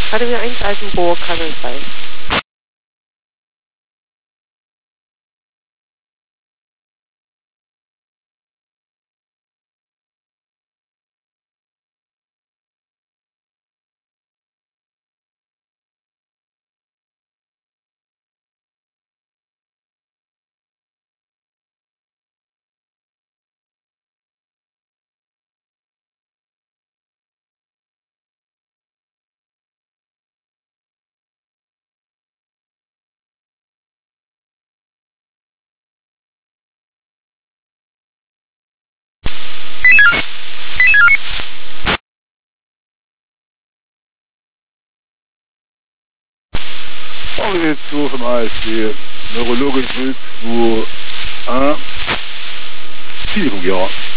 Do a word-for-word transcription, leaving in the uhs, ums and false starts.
Akademie eins Altenburg, Kabel zwei. Organisation vom A S D, Neurologisch null zwei eins, Zielfunk, ja.